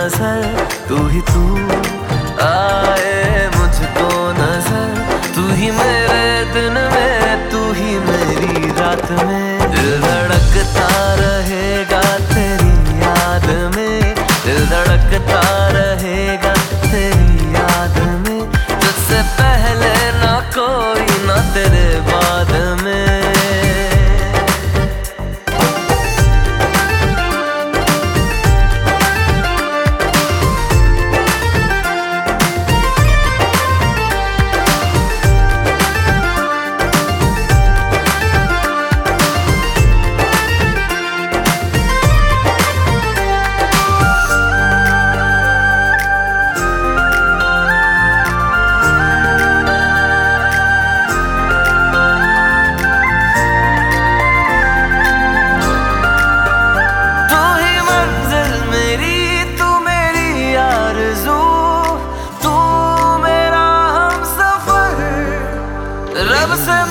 नजर, तू ही तू आए मुझको नजर। तू ही मेरे दिन में, तू ही मेरी रात में। दिल धड़कता रहेगा तेरी याद में, दिल धड़कता रहेगा तेरी याद में। तुझसे पहले ना कोई, ना तेरे बाद में। रब से